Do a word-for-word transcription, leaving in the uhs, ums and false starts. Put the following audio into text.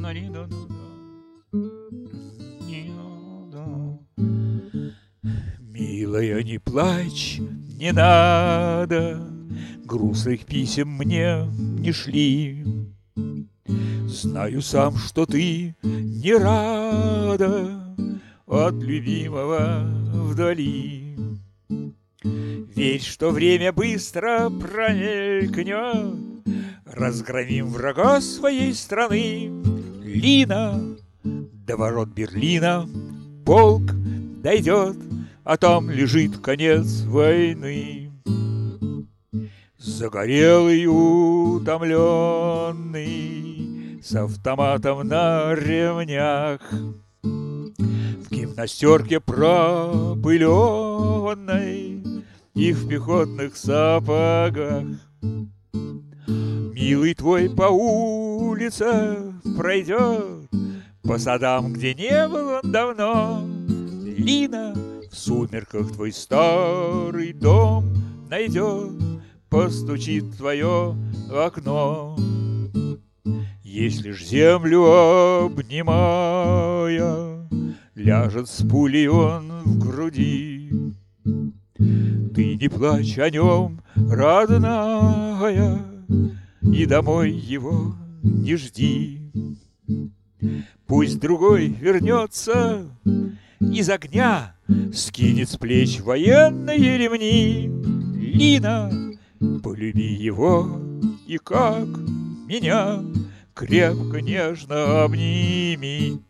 Милая, не плачь, не надо, грустных писем мне не шли. Знаю сам, что ты не рада от любимого вдали. Верь, что время быстро промелькнет, разгромим врага своей страны. Лина, до ворот Берлина полк дойдет, а там лежит конец войны. Загорелый, утомленный, с автоматом на ремнях, в гимнастерке пропыленной и в пехотных сапогах. Милый твой по улице пройдет, по садам, где не был он давно. Лина, в сумерках твой старый дом найдет, постучит в твое окно. Если ж землю обнимая, ляжет с пулей он в груди, ты не плачь о нем, родная, и домой его не жди. Пусть другой вернется из огня, скинет с плеч военные ремни. Лина, полюби его и, как меня, крепко, нежно обними.